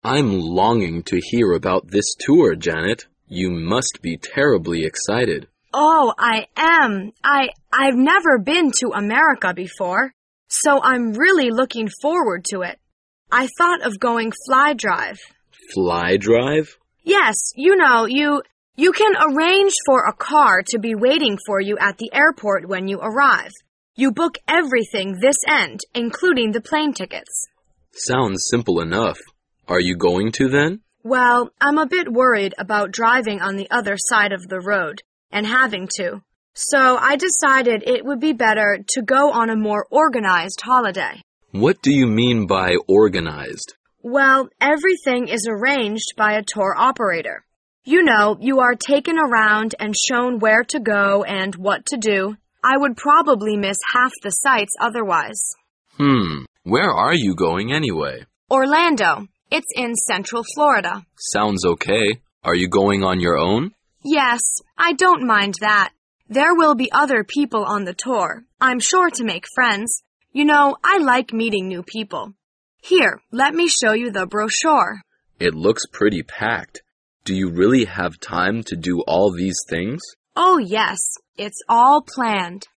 I'm longing to hear about this tour, Janet. You must be terribly excited. Oh, I am. I've never been to America before, so I'm really looking forward to it. I thought of going fly drive. Fly drive? Yes, you can arrange for a car to be waiting for you at the airport when you arrive. You book everything this end, including the plane tickets. Sounds simple enough. Are you going to then? Well, I'm a bit worried about driving on the other side of the road and having to. So I decided it would be better to go on a more organized holiday. What do you mean by organized? Well, everything is arranged by a tour operator. You are taken around and shown where to go and what to do. I would probably miss half the sights otherwise. Where are you going anyway? Orlando. It's in Central Florida. Sounds okay. Are you going on your own? Yes, I don't mind that. There will be other people on the tour. I'm sure to make friends. I like meeting new people. Here, let me show you the brochure. It looks pretty packed. Do you really have time to do all these things? Oh, yes. It's all planned.